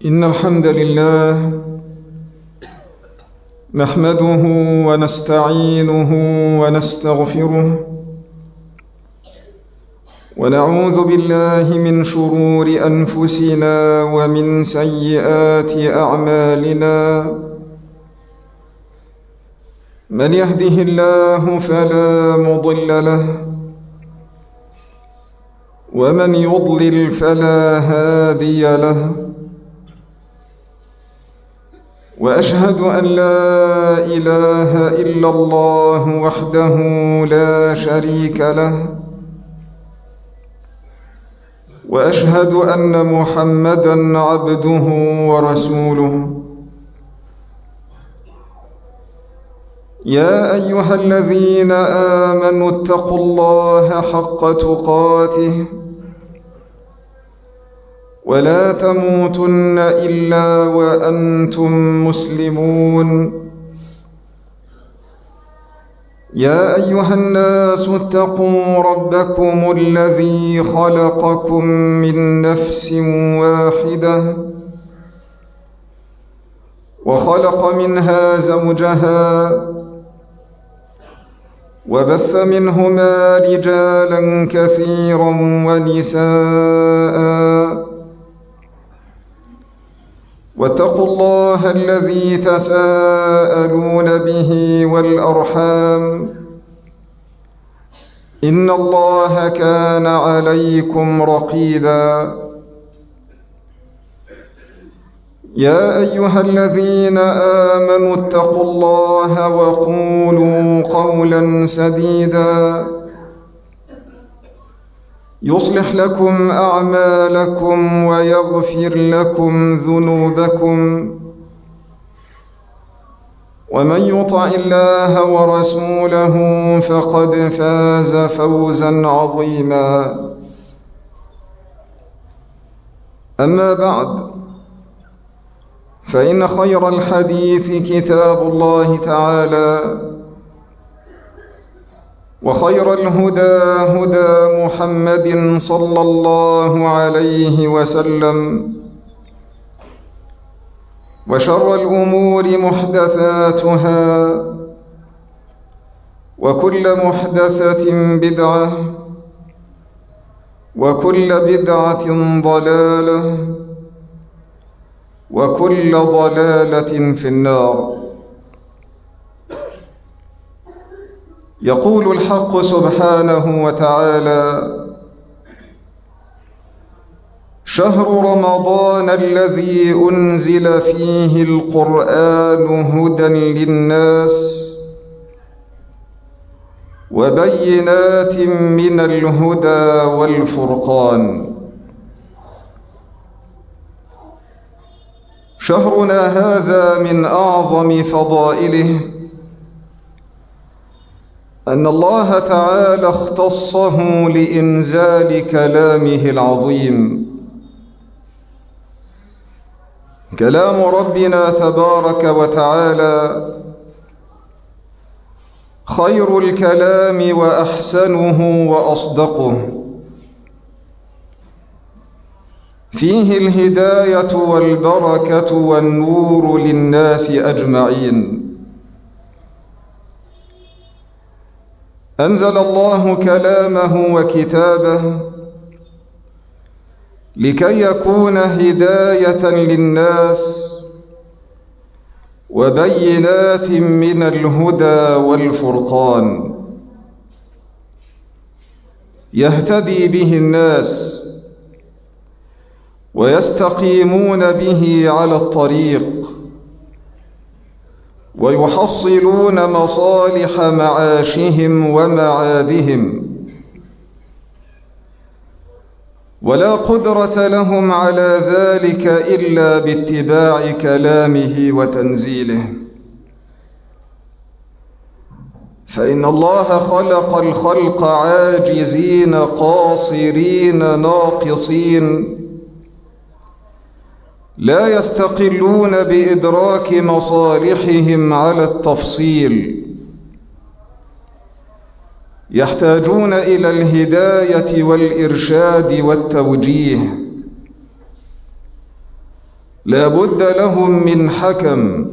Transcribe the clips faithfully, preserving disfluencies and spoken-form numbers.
إن الحمد لله نحمده ونستعينه ونستغفره ونعوذ بالله من شرور أنفسنا ومن سيئات أعمالنا. من يهده الله فلا مضل له ومن يضلل فلا هادي له، وأشهد أن لا إله إلا الله وحده لا شريك له، وأشهد أن محمدًا عبده ورسوله. يا أيها الذين آمنوا اتقوا الله حق تقاته ولا تموتن إلا وأنتم مسلمون. يا أيها الناس اتقوا ربكم الذي خلقكم من نفس واحدة وخلق منها زوجها وبث منهما رجالا كثيرا ونساء، واتقوا الله الذي تساءلون به والأرحام، إن الله كان عليكم رقيبا. يا أيها الذين آمنوا اتقوا الله وقولوا قولا سديدا يصلح لكم أعمالكم ويغفر لكم ذنوبكم، ومن يطع الله ورسوله فقد فاز فوزا عظيما. أما بعد، فإن خير الحديث كتاب الله تعالى، وخير الهدى هدى محمد صلى الله عليه وسلم، وشر الأمور محدثاتها، وكل محدثة بدعة، وكل بدعة ضلالة، وكل ضلالة في النار. يقول الحق سبحانه وتعالى: شهر رمضان الذي أنزل فيه القرآن هدى للناس وبينات من الهدى والفرقان. شهرنا هذا من أعظم فضائله أن الله تعالى اختصه لإنزال كلامه العظيم، كلام ربنا تبارك وتعالى خير الكلام وأحسنه وأصدقه، فيه الهداية والبركة والنور للناس أجمعين. أنزل الله كلامه وكتابه لكي يكون هداية للناس وبينات من الهدى والفرقان، يهتدي به الناس ويستقيمون به على الطريق، ويحصلون مصالح معاشهم ومعادهم، ولا قدرة لهم على ذلك إلا باتباع كلامه وتنزيله. فإن الله خلق الخلق عاجزين قاصرين ناقصين، لا يستقلون بإدراك مصالحهم على التفصيل، يحتاجون إلى الهداية والإرشاد والتوجيه. لا بد لهم من حكم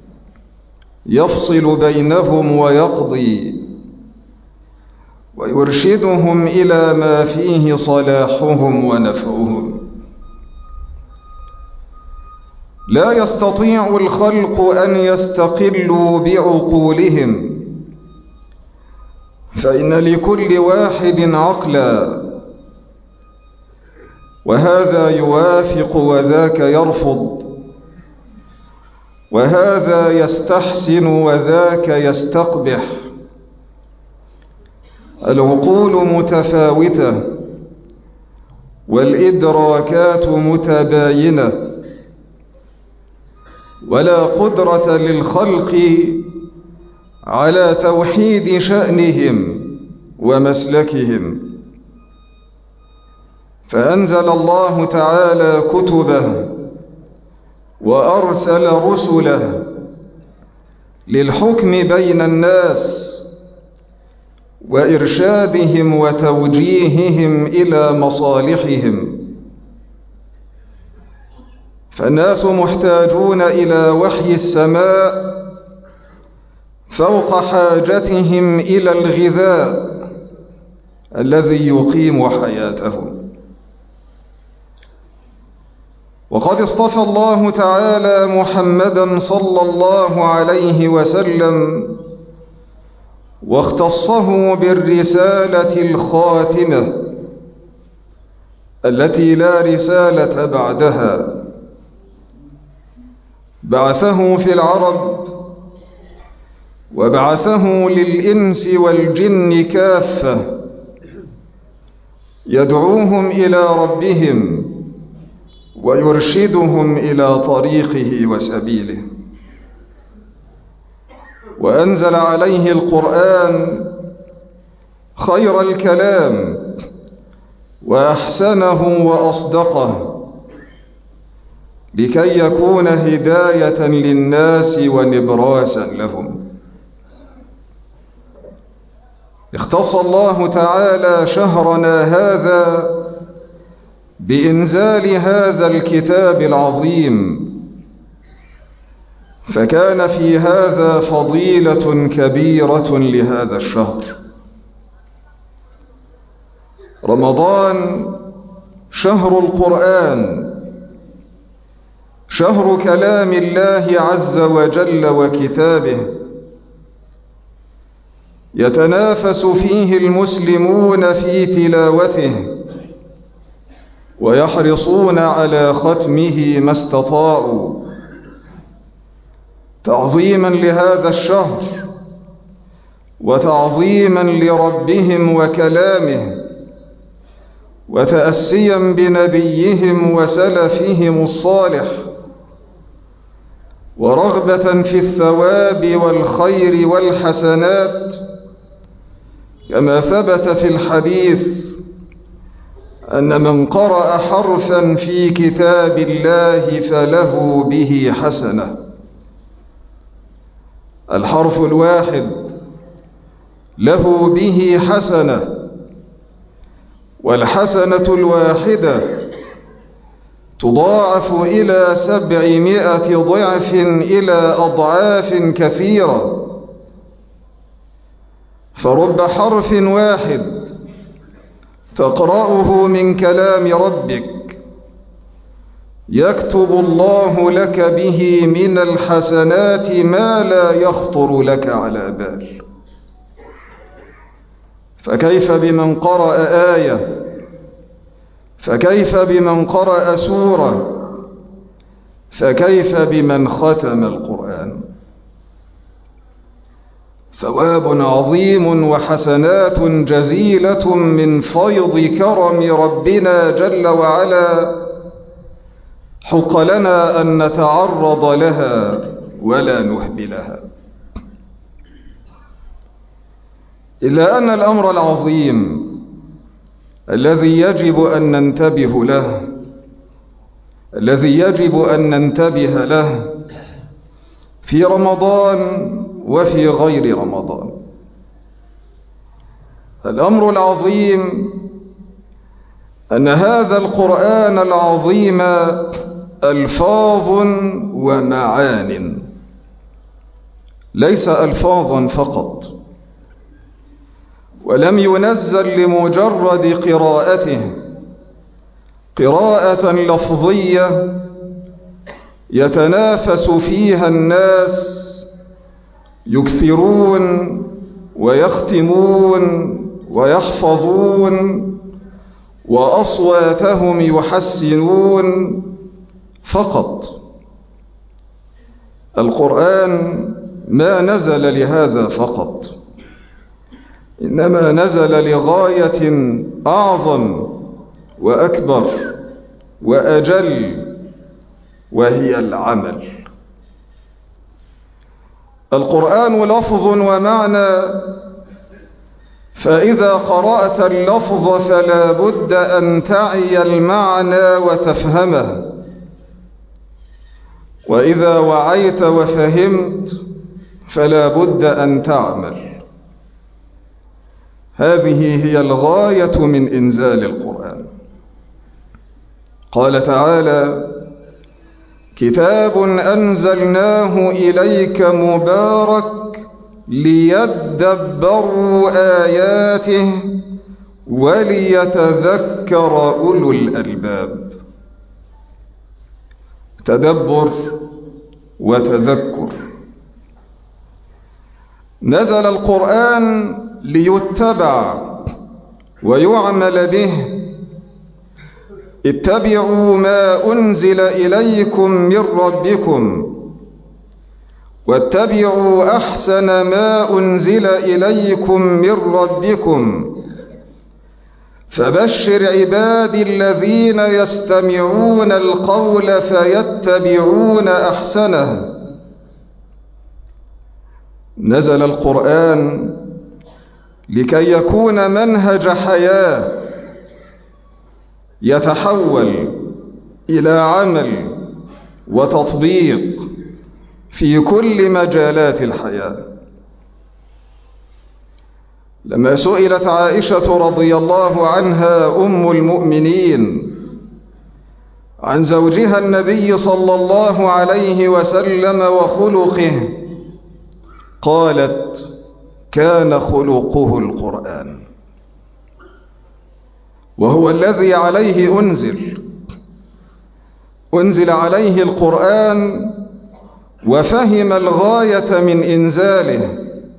يفصل بينهم ويقضي ويرشدهم إلى ما فيه صلاحهم ونفعهم. لا يستطيع الخلق أن يستقلوا بعقولهم، فإن لكل واحد عقلا، وهذا يوافق وذاك يرفض، وهذا يستحسن وذاك يستقبح. العقول متفاوتة والإدراكات متباينة، ولا قدرة للخلق على توحيد شأنهم ومسلكهم. فأنزل الله تعالى كتبه وأرسل رسله للحكم بين الناس وإرشادهم وتوجيههم إلى مصالحهم. فالناس محتاجون إلى وحي السماء فوق حاجتهم إلى الغذاء الذي يقيم حياتهم. وقد اصطفى الله تعالى محمدًا صلى الله عليه وسلم واختصه بالرسالة الخاتمة التي لا رسالة بعدها. بعثه في العرب وبعثه للإنس والجن كافة، يدعوهم إلى ربهم ويرشدهم إلى طريقه وسبيله. وأنزل عليه القرآن خير الكلام وأحسنه وأصدقه، لكي يكون هداية للناس ونبراسا لهم. اختص الله تعالى شهرنا هذا بإنزال هذا الكتاب العظيم، فكان في هذا فضيلة كبيرة لهذا الشهر. رمضان شهر القرآن، شهر كلام الله عز وجل وكتابه، يتنافس فيه المسلمون في تلاوته ويحرصون على ختمه ما استطاعوا، تعظيما لهذا الشهر وتعظيما لربهم وكلامه، وتأسيا بنبيهم وسلفهم الصالح، ورغبة في الثواب والخير والحسنات، كما ثبت في الحديث أن من قرأ حرفا في كتاب الله فله به حسنة. الحرف الواحد له به حسنة، والحسنة الواحدة تضاعف إلى سبعمائة ضعف إلى أضعاف كثيرة. فرب حرف واحد تقرأه من كلام ربك يكتب الله لك به من الحسنات ما لا يخطر لك على بال. فكيف بمن قرأ آية؟ فكيف بمن قرأ سورة؟ فكيف بمن ختم القرآن؟ ثواب عظيم وحسنات جزيلة من فيض كرم ربنا جل وعلا، حق لنا أن نتعرض لها ولا نهملها. إلا أن الأمر العظيم الذي يجب أن ننتبه له الذي يجب أن ننتبه له في رمضان وفي غير رمضان، الأمر العظيم أن هذا القرآن العظيم ألفاظ ومعان، ليس ألفاظا فقط، ولم ينزل لمجرد قراءته قراءة لفظية يتنافس فيها الناس، يكثرون ويختمون ويحفظون وأصواتهم يحسنون فقط. القرآن ما نزل لهذا فقط، إنما نزل لغاية أعظم وأكبر وأجل، وهي العمل. القرآن لفظ ومعنى، فإذا قرأت اللفظ فلا بد أن تعي المعنى وتفهمه، وإذا وعيت وفهمت فلا بد أن تعمل. هذه هي الغاية من إنزال القرآن. قال تعالى: كتاب أنزلناه إليك مبارك ليدبروا آياته وليتذكر أولو الألباب. تدبر وتذكر. نزل القرآن ليتبع ويعمل به. اتبعوا ما أنزل إليكم من ربكم واتبعوا أحسن ما أنزل إليكم من ربكم فبشر عبادي الذين يستمعون القول فيتبعون أحسنه. نزل القرآن لكي يكون منهج حياة يتحول إلى عمل وتطبيق في كل مجالات الحياة. لما سئلت عائشة رضي الله عنها أم المؤمنين عن زوجها النبي صلى الله عليه وسلم وخلقه، قالت: كان خلقه القرآن، وهو الذي عليه أنزل أنزل عليه القرآن، وفهم الغاية من إنزاله،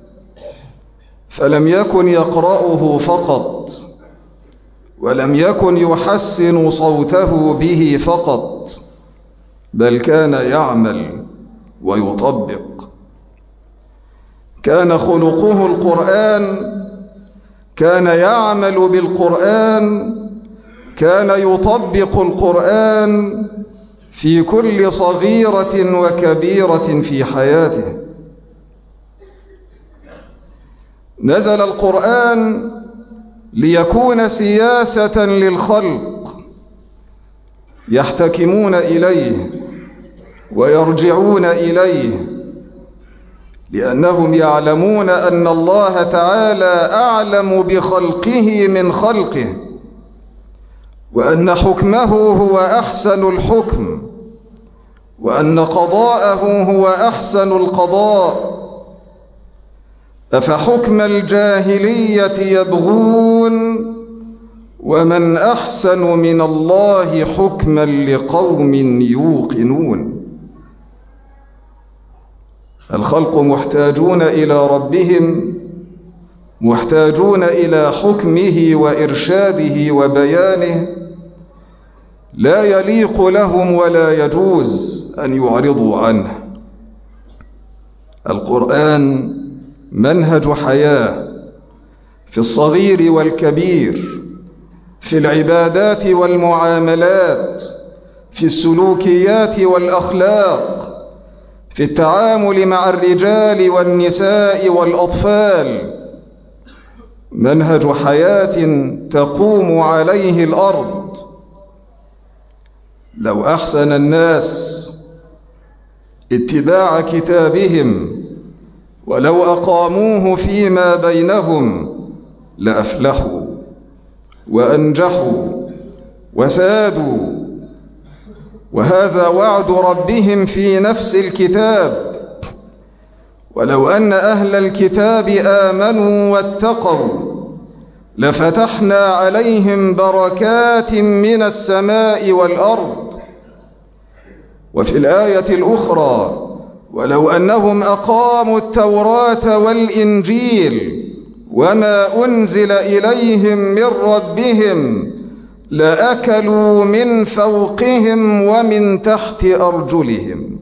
فلم يكن يقرأه فقط، ولم يكن يحسن صوته به فقط، بل كان يعمل ويطبق. كان خلقه القرآن، كان يعمل بالقرآن، كان يطبق القرآن في كل صغيرة وكبيرة في حياته. نزل القرآن ليكون سياسة للخلق يحتكمون إليه ويرجعون إليه، لأنهم يعلمون أن الله تعالى أعلم بخلقه من خلقه، وأن حكمه هو أحسن الحكم، وأن قضاءه هو أحسن القضاء. أفحكم الجاهلية يبغون ومن أحسن من الله حكما لقوم يوقنون. الخلق محتاجون إلى ربهم، محتاجون إلى حكمه وإرشاده وبيانه، لا يليق لهم ولا يجوز أن يعرضوا عنه. القرآن منهج حياة في الصغير والكبير، في العبادات والمعاملات، في السلوكيات والأخلاق، في التعامل مع الرجال والنساء والأطفال. منهج حياة تقوم عليه الأرض. لو أحسن الناس اتباع كتابهم ولو أقاموه فيما بينهم لأفلحوا وأنجحوا وسادوا، وهذا وعد ربهم في نفس الكتاب: ولو أن أهل الكتاب آمنوا واتقوا لفتحنا عليهم بركات من السماء والأرض. وفي الآية الأخرى: ولو أنهم أقاموا التوراة والإنجيل وما أنزل إليهم من ربهم لأكلوا من فوقهم ومن تحت أرجلهم.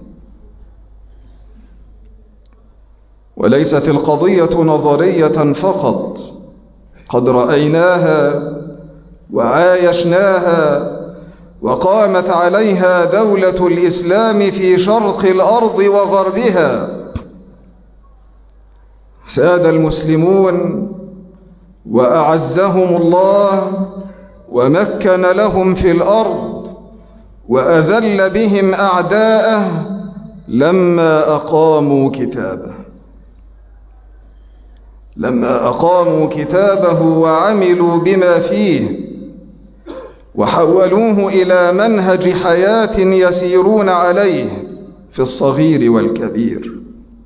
وليست القضية نظرية فقط، قد رأيناها وعايشناها، وقامت عليها دولة الإسلام في شرق الأرض وغربها. ساد المسلمون وأعزهم الله ومكن لهم في الأرض وأذل بهم أعداءه لما أقاموا كتابه لما أقاموا كتابه وعملوا بما فيه وحولوه إلى منهج حياة يسيرون عليه في الصغير والكبير.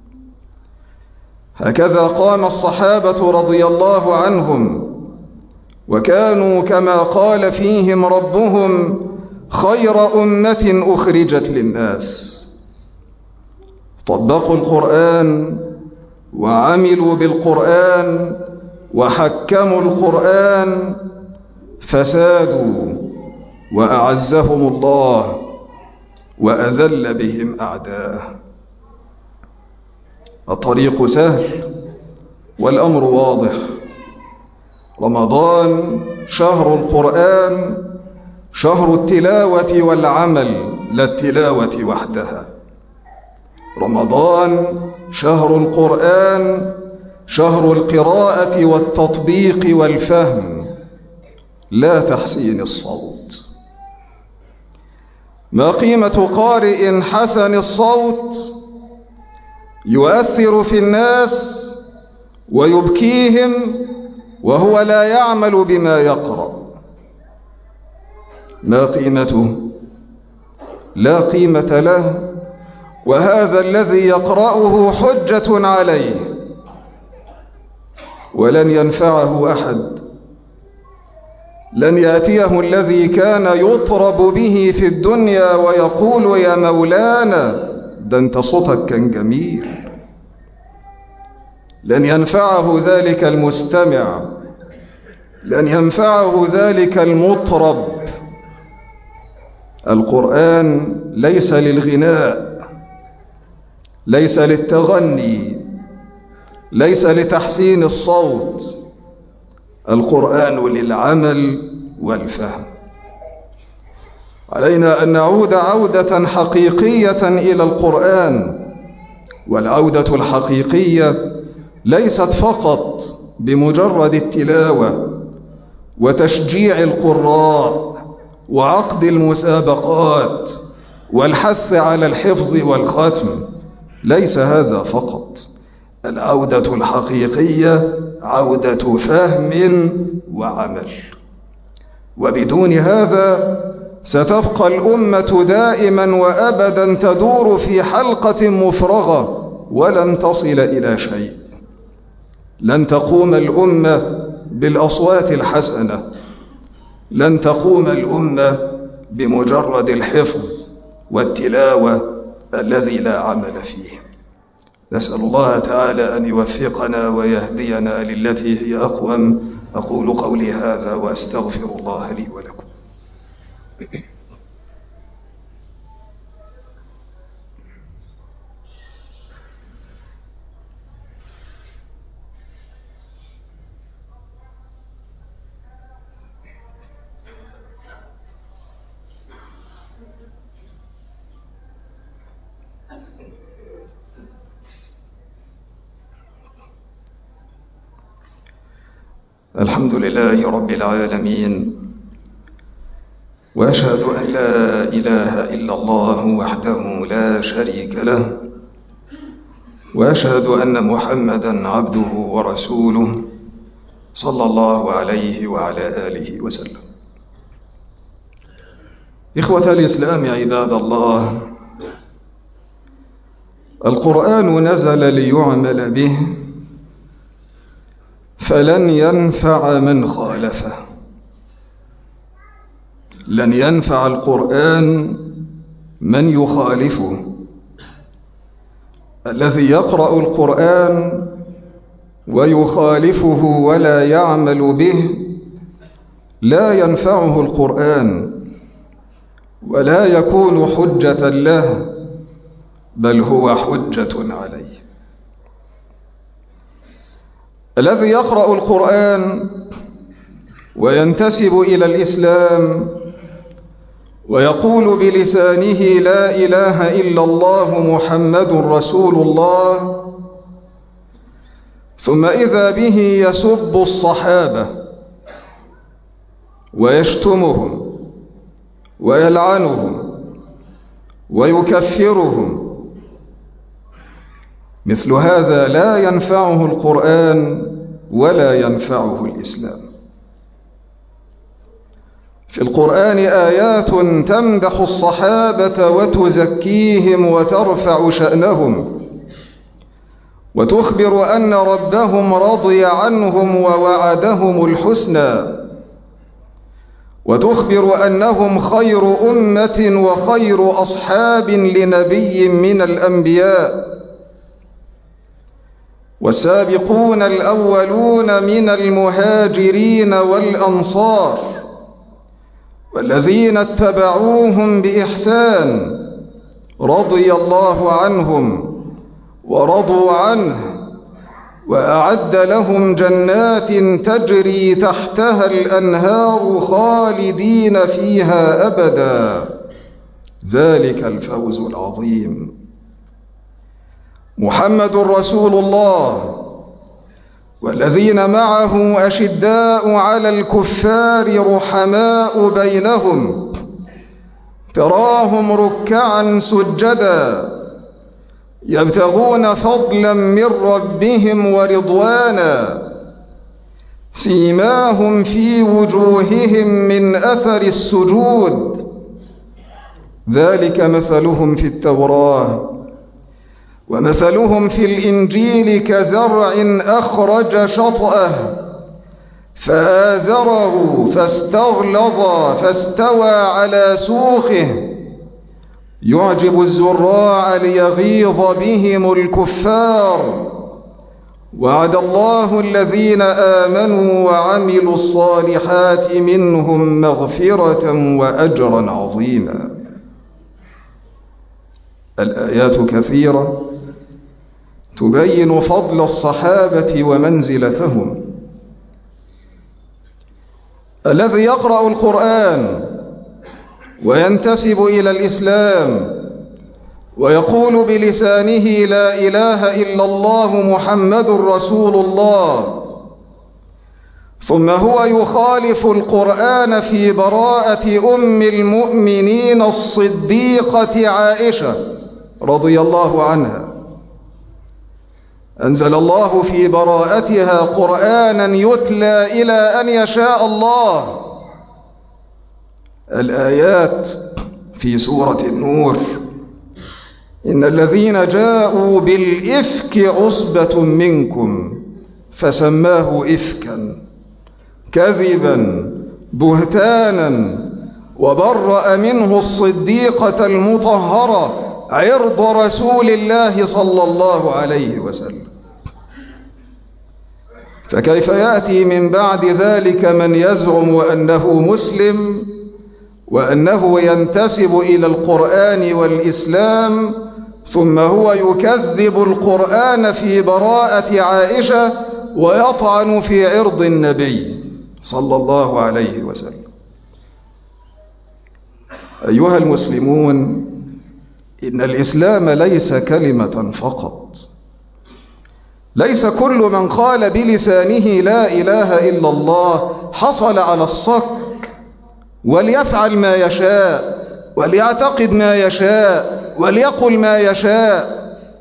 هكذا قام الصحابة رضي الله عنهم، وكانوا كما قال فيهم ربهم: خير أمة أخرجت للناس. طبقوا القرآن وعملوا بالقرآن وحكموا القرآن، فسادوا وأعزهم الله وأذل بهم أعداءه. الطريق سهل والأمر واضح. رمضان شهر القرآن، شهر التلاوة والعمل، لا التلاوة وحدها. رمضان شهر القرآن، شهر القراءة والتطبيق والفهم، لا تحسين الصوت. ما قيمة قارئ حسن الصوت يؤثر في الناس ويبكيهم وهو لا يعمل بما يقرأ؟ ما قيمته؟ لا قيمة له. وهذا الذي يقرأه حجة عليه ولن ينفعه أحد. لن يأتيه الذي كان يطرب به في الدنيا ويقول: يا مولانا ده انت صوتك كان جميل. لن ينفعه ذلك المستمع، لن ينفعه ذلك المطرب. القرآن ليس للغناء، ليس للتغني، ليس لتحسين الصوت. القرآن للعمل والفهم. علينا أن نعود عودة حقيقية إلى القرآن. والعودة الحقيقية ليست فقط بمجرد التلاوة وتشجيع القراء وعقد المسابقات والحث على الحفظ والختم. ليس هذا فقط. العودة الحقيقية عودة فهم وعمل. وبدون هذا ستبقى الأمة دائما وأبدا تدور في حلقة مفرغة ولن تصل إلى شيء. لن تقوم الأمة بالأصوات الحسنة، لن تقوم الأمة بمجرد الحفظ والتلاوة الذي لا عمل فيه. نسأل الله تعالى أن يوفقنا ويهدينا للتي هي أقوم. أقول قولي هذا وأستغفر الله لي ولكم. الحمد لله رب العالمين، وأشهد أن لا إله إلا الله وحده لا شريك له، وأشهد أن محمدًا عبده ورسوله صلى الله عليه وعلى آله وسلم. إخوة الإسلام عباد الله، القرآن نزل ليعمل به، فلن ينفع من خالفه. لن ينفع القرآن من يخالفه. الذي يقرأ القرآن ويخالفه ولا يعمل به لا ينفعه القرآن ولا يكون حجة له، بل هو حجة عليه. الذي يقرأ القرآن وينتسب إلى الإسلام ويقول بلسانه لا إله إلا الله محمد رسول الله، ثم إذا به يسب الصحابة ويشتمهم ويلعنهم ويكفرهم، مثل هذا لا ينفعه القرآن ولا ينفعه الإسلام. في القرآن آيات تمدح الصحابة وتزكيهم وترفع شأنهم، وتخبر أن ربهم رضي عنهم ووعدهم الحسنى، وتخبر أنهم خير أمة وخير أصحاب لنبي من الأنبياء. والسابقون الأولون من المهاجرين والأنصار والذين اتبعوهم بإحسان رضي الله عنهم ورضوا عنه، وأعد لهم جنات تجري تحتها الأنهار خالدين فيها أبدا، ذلك الفوز العظيم. محمد رسول الله والذين معه أشداء على الكفار رحماء بينهم، تراهم ركعا سجدا يبتغون فضلا من ربهم ورضوانا، سيماهم في وجوههم من أثر السجود، ذلك مثلهم في التوراة ومثلهم في الإنجيل كزرع أخرج شطأه فآزره فاستغلظ فاستوى على سوقه يعجب الزراع ليغيظ بهم الكفار. وعد الله الذين آمنوا وعملوا الصالحات منهم مغفرة وأجرا عظيما. الآيات كثيرة تبين فضل الصحابة ومنزلتهم. الذي يقرأ القرآن وينتسب إلى الإسلام ويقول بلسانه لا إله إلا الله محمد رسول الله، ثم هو يخالف القرآن في براءة أم المؤمنين الصديقة عائشة رضي الله عنها، أنزل الله في براءتها قرآنا يتلى إلى أن يشاء الله. الآيات في سورة النور: إن الذين جاءوا بالإفك عصبة منكم فسماه إفكا كذبا بهتانا وبرأ منه الصديقة المطهرة عرض رسول الله صلى الله عليه وسلم. فكيف يأتي من بعد ذلك من يزعم أنه مسلم وأنه ينتسب إلى القرآن والإسلام، ثم هو يكذب القرآن في براءة عائشة ويطعن في عرض النبي صلى الله عليه وسلم؟ أيها المسلمون، إن الإسلام ليس كلمة فقط. ليس كل من قال بلسانه لا إله إلا الله حصل على الصك وليفعل ما يشاء وليعتقد ما يشاء وليقل ما يشاء.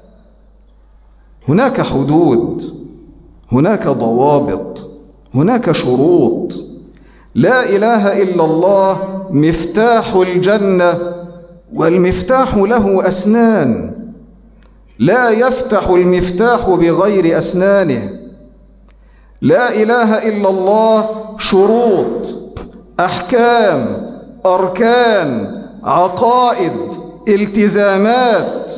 هناك حدود، هناك ضوابط، هناك شروط. لا إله إلا الله مفتاح الجنة، والمفتاح له أسنان، لا يفتح المفتاح بغير أسنانه. لا إله إلا الله شروط، أحكام، أركان، عقائد، التزامات.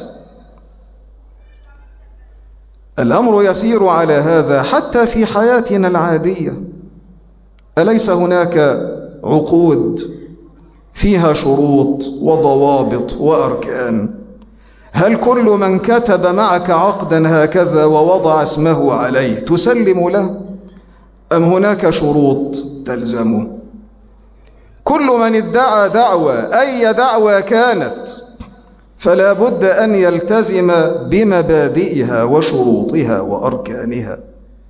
الأمر يسير على هذا حتى في حياتنا العادية. أليس هناك عقود فيها شروط وضوابط وأركان؟ هل كل من كتب معك عقدا هكذا ووضع اسمه عليه تسلم له، أم هناك شروط تلزمه؟ كل من ادعى دعوة أي دعوة كانت فلا بد أن يلتزم بمبادئها وشروطها وأركانها.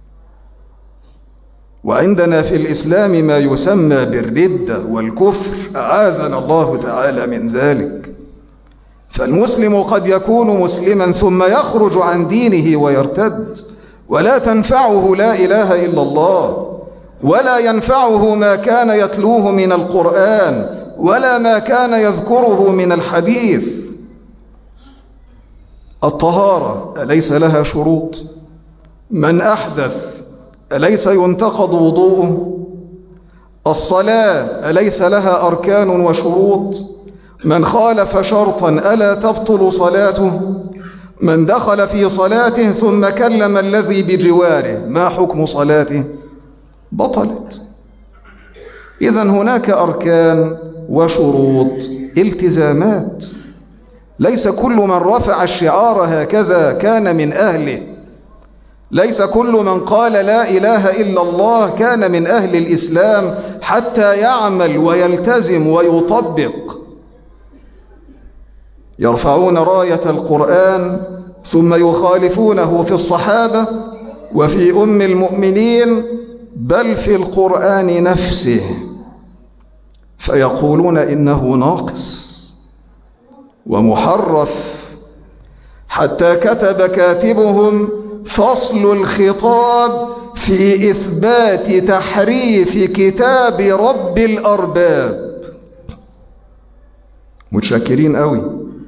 وعندنا في الإسلام ما يسمى بالردة والكفر، أعاذنا الله تعالى من ذلك. فالمسلم قد يكون مسلما ثم يخرج عن دينه ويرتد، ولا تنفعه لا إله إلا الله، ولا ينفعه ما كان يتلوه من القرآن، ولا ما كان يذكره من الحديث. الطهارة أليس لها شروط؟ من أحدث أليس ينتقض وضوءه؟ الصلاة أليس لها أركان وشروط؟ من خالف شرطا ألا تبطل صلاته؟ من دخل في صلاته ثم كلم الذي بجواره ما حكم صلاته؟ بطلت. إذن هناك أركان وشروط، التزامات. ليس كل من رفع الشعار هكذا كان من أهله، ليس كل من قال لا إله إلا الله كان من أهل الإسلام حتى يعمل ويلتزم ويطبق. يرفعون راية القرآن ثم يخالفونه في الصحابة وفي أم المؤمنين، بل في القرآن نفسه، فيقولون إنه ناقص ومحرف، حتى كتب كاتبهم فصل الخطاب في إثبات تحريف كتاب رب الأرباب. متشكرين قوي،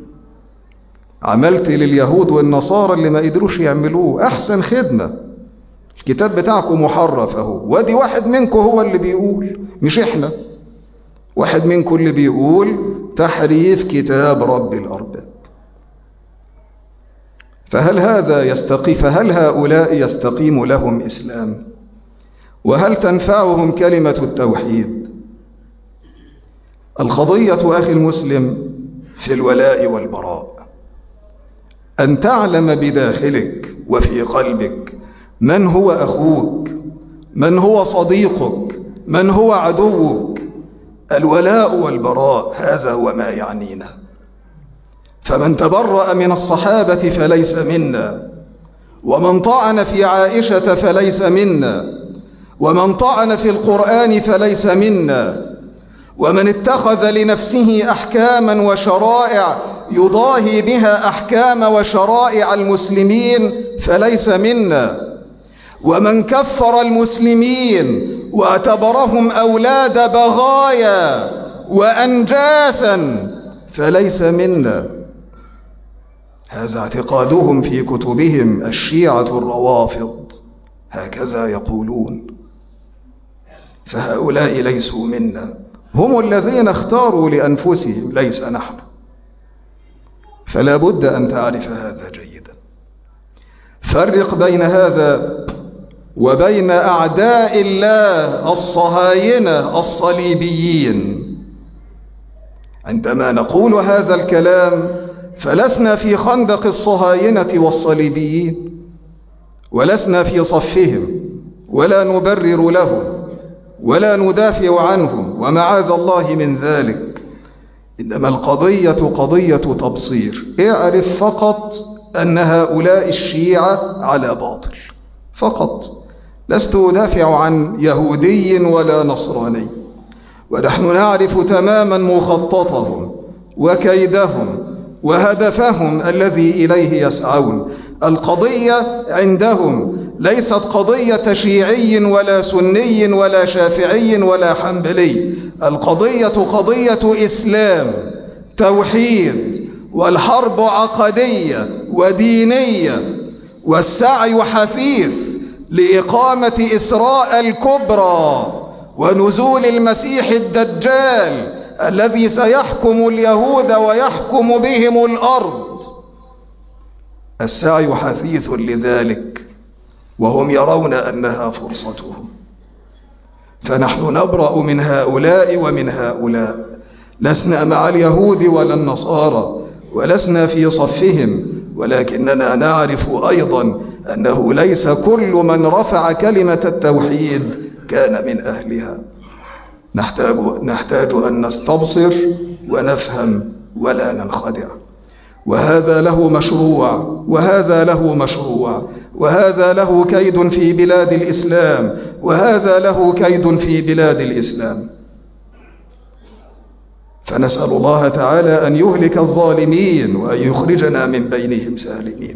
عملت لليهود والنصارى اللي ما قدروش يعملوه، أحسن خدمة. الكتاب بتاعكم محرف اهو، وادي واحد منكم هو اللي بيقول، مش احنا، واحد منكم اللي بيقول تحريف كتاب رب الأرباب. فهل هذا يستقيم؟ فهل هؤلاء يستقيم لهم إسلام؟ وهل تنفعهم كلمة التوحيد؟ القضية أخي المسلم في الولاء والبراء، أن تعلم بداخلك وفي قلبك من هو أخوك، من هو صديقك، من هو عدوك. الولاء والبراء هذا هو ما يعنينا. فمن تبرأ من الصحابة فليس منا، ومن طعن في عائشة فليس منا، ومن طعن في القرآن فليس منا، ومن اتخذ لنفسه أحكاما وشرائع يضاهي بها أحكام وشرائع المسلمين فليس منا، ومن كفر المسلمين واعتبرهم أولاد بغايا وأنجاسا فليس منا. هذا اعتقادهم في كتبهم، الشيعة الروافض هكذا يقولون. فهؤلاء ليسوا منا، هم الذين اختاروا لأنفسهم، ليس نحن. فلا بد أن تعرف هذا جيدا. فرق بين هذا وبين أعداء الله الصهاينة الصليبيين. عندما نقول هذا الكلام فلسنا في خندق الصهاينة والصليبيين، ولسنا في صفهم، ولا نبرر لهم، ولا ندافع عنهم، ومعاذ الله من ذلك. إنما القضية قضية تبصير. اعرف فقط أن هؤلاء الشيعة على باطل فقط. لست أدافع عن يهودي ولا نصراني، ونحن نعرف تماما مخططهم وكيدهم وهدفهم الذي إليه يسعون. القضية عندهم ليست قضية شيعي ولا سني ولا شافعي ولا حنبلي، القضية قضية إسلام، توحيد، والحرب عقدية ودينية، والسعي حثيث لإقامة إسراء الكبرى ونزول المسيح الدجال الذي سيحكم اليهود ويحكم بهم الأرض. السعي حثيث لذلك، وهم يرون أنها فرصتهم، فنحن نبرأ من هؤلاء ومن هؤلاء، لسنا مع اليهود ولا النصارى ولسنا في صفهم، ولكننا نعرف أيضا أنه ليس كل من رفع كلمة التوحيد كان من أهلها. نحتاج, نحتاج أن نستبصر ونفهم ولا ننخدع، وهذا له مشروع وهذا له مشروع، وهذا له كيد في بلاد الإسلام وهذا له كيد في بلاد الإسلام. فنسأل الله تعالى أن يهلك الظالمين وأن يخرجنا من بينهم سالمين.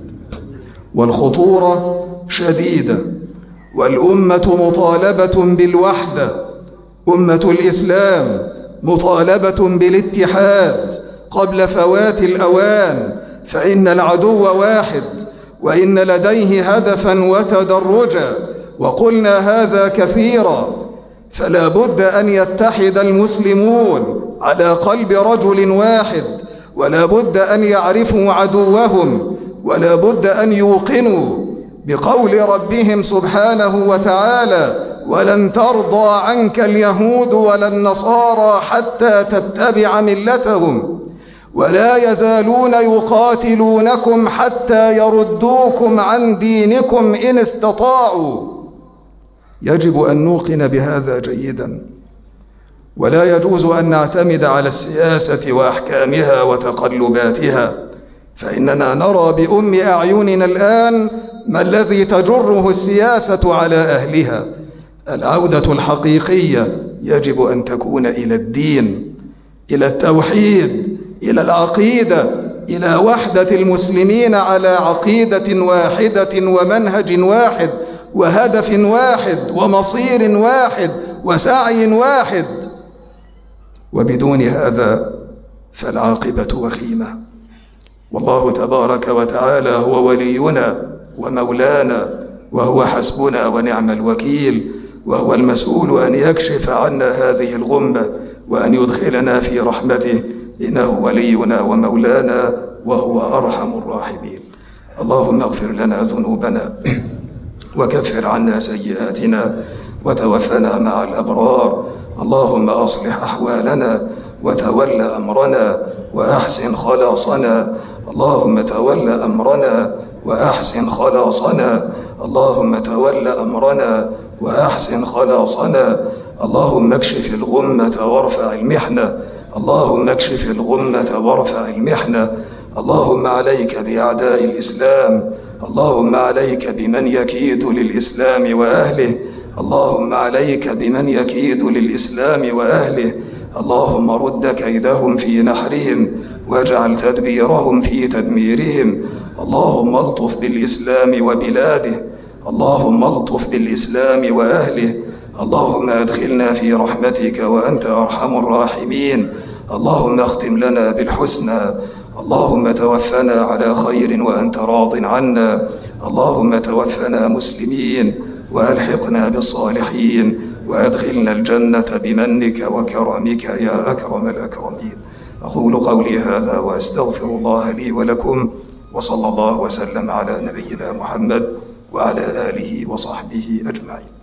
والخطورة شديدة، والأمة مطالبة بالوحدة، أمة الإسلام مطالبة بالاتحاد قبل فوات الأوان، فإن العدو واحد وإن لديه هدفا وتدرجا، وقلنا هذا كثيرا، فلا بد أن يتحد المسلمون على قلب رجل واحد، ولا بد أن يعرفوا عدوهم، ولا بد أن يوقنوا بقول ربهم سبحانه وتعالى: ولن ترضى عنك اليهود ولا النصارى حتى تتبع ملتهم ولا يزالون يقاتلونكم حتى يردوكم عن دينكم إن استطاعوا. يجب أن نوقن بهذا جيدا، ولا يجوز أن نعتمد على السياسة وأحكامها وتقلباتها، فإننا نرى بأم أعيننا الآن ما الذي تجره السياسة على أهلها. العودة الحقيقية يجب أن تكون إلى الدين، إلى التوحيد، إلى العقيدة، إلى وحدة المسلمين على عقيدة واحدة ومنهج واحد وهدف واحد ومصير واحد وسعي واحد، وبدون هذا فالعاقبة وخيمة. والله تبارك وتعالى هو ولينا ومولانا، وهو حسبنا ونعم الوكيل، وهو المسؤول أن يكشف عنا هذه الغمة وأن يدخلنا في رحمته، إنه ولينا ومولانا وهو أرحم الراحمين. اللهم اغفر لنا ذنوبنا وكفر عنا سيئاتنا وتوفنا مع الأبرار. اللهم أصلح أحوالنا وتول أمرنا وأحسن خلاصنا. اللهم تول أمرنا وأحسن خلاصنا. اللهم تول أمرنا وأحسن خلاصنا. اللهم اكشف الغمة وارفع المحنة. اللهم اكشف الغمة وارفع المحنة. اللهم عليك بأعداء الإسلام. اللهم عليك بمن يكيد للإسلام وأهله. اللهم عليك بمن يكيد للإسلام وأهله. اللهم رد كيدهم في نحرهم واجعل تدبيرهم في تدميرهم. اللهم الطف بالإسلام وبلاده. اللهم الطف بالإسلام وأهله. اللهم أدخلنا في رحمتك وأنت أرحم الراحمين. اللهم اختم لنا بالحسنى. اللهم توفنا على خير وأنت راض عنا. اللهم توفنا مسلمين وألحقنا بالصالحين وأدخلنا الجنة بمنك وكرمك يا أكرم الأكرمين. أقول قولي هذا وأستغفر الله لي ولكم، وصلى الله وسلم على نبينا محمد وعلى آله وصحبه أجمعين.